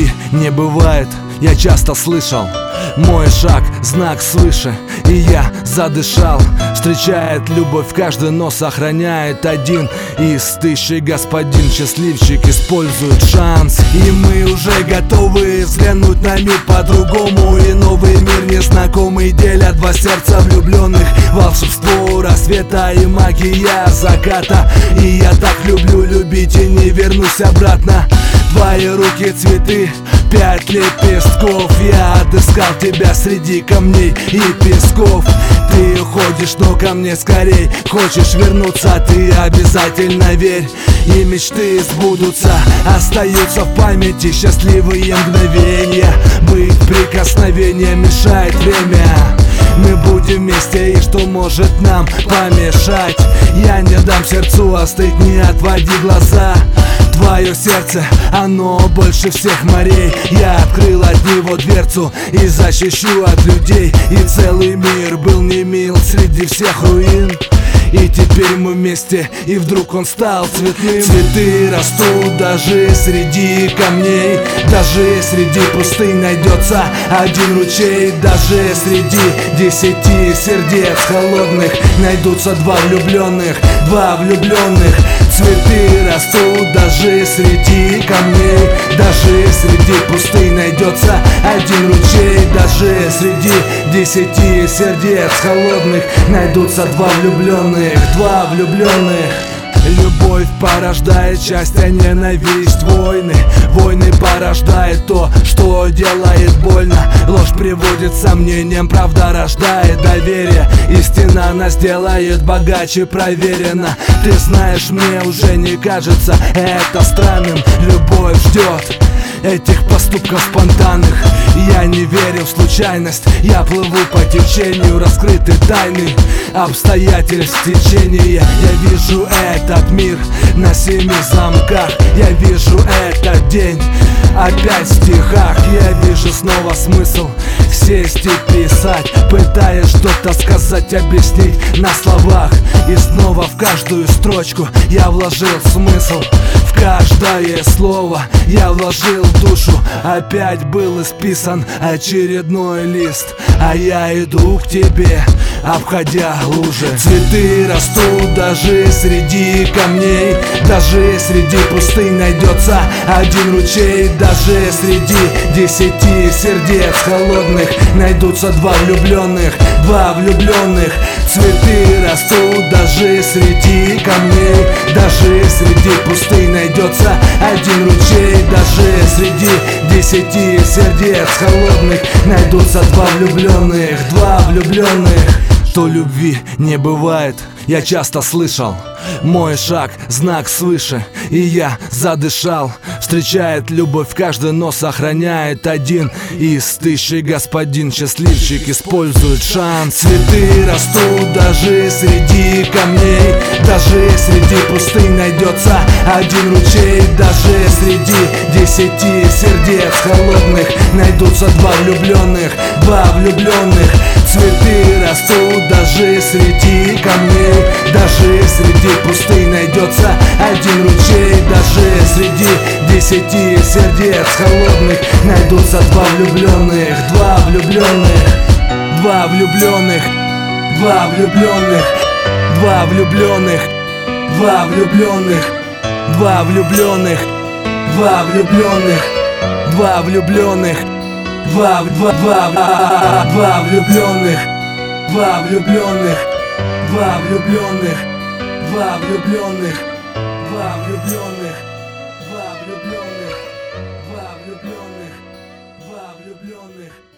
любви не бывает, я часто слышал. Мой шаг — знак свыше, и я задышал. Встречает любовь каждый, но сохраняет один из тысячи. Господин счастливчик использует шанс. И мы уже готовы взглянуть на мир по-другому. И новый мир незнакомый делят два сердца влюбленных. Волшебство рассвета и магия заката. И я так люблю любить и не вернусь обратно. Твои руки цветы, 5 лепестков. Я отыскал тебя среди камней и песков. Ты уходишь, но ко мне скорей. Хочешь вернуться, ты обязательно верь. И мечты сбудутся, остаются в памяти счастливые мгновения. Быть прикосновением мешает время. Мы будем вместе, и что может нам помешать? Я не дам сердцу остыть, не отводи глаза. Твое сердце, оно больше всех морей. Я открыл от него дверцу и защищу от людей. И целый мир был не мил среди всех руин. И теперь мы вместе, и вдруг он стал цветным. Цветы растут даже среди камней. Даже среди пустынь найдется один ручей. Даже среди 10 сердец холодных найдутся два влюбленных. Цветы растут даже среди камней. Даже среди пустынь найдется один ручей. Даже среди 10 сердец холодных найдутся два влюбленных. Любовь порождает счастье, ненависть, войны. Войны порождает то, что делает больно. Ложь приводит к сомнениям, правда рождает доверие. Истина нас делает богаче, проверено. Ты знаешь, мне уже не кажется это странным. Любовь ждет этих поступков спонтанных. Я не верю в случайность, я плыву по течению раскрытой тайны обстоятельств течения. Я вижу этот мир на 7 замках. Я вижу этот день опять в стихах. Я вижу снова смысл сесть и писать, пытаясь что-то сказать, объяснить на словах. И снова в каждую строчку я вложил смысл. В каждое слово я вложил душу. Опять был исписан очередной лист, а я иду к тебе, обходя лужи. Цветы растут даже среди камней. Даже среди пустынь найдется один ручей. Даже среди 10 сердец холодных найдутся два влюбленных. Цветы растут даже среди камней. Даже среди пустынь найдется один ручей. Даже среди 10 сердец холодных найдутся два влюбленных. Что любви не бывает, я часто слышал. Мой шаг — знак свыше, и я задышал. Встречает любовь каждый, но сохраняет один из тысячи. Господин счастливчик использует шанс. Цветы растут даже среди камней. Даже среди пустынь найдется один ручей. Даже среди 10 сердец холодных найдутся два влюбленных. Цветы растут даже среди камней. Даже среди пустынь найдется один ручей. Даже среди 10 сердец холодных найдутся два влюбленных. Влюбленных.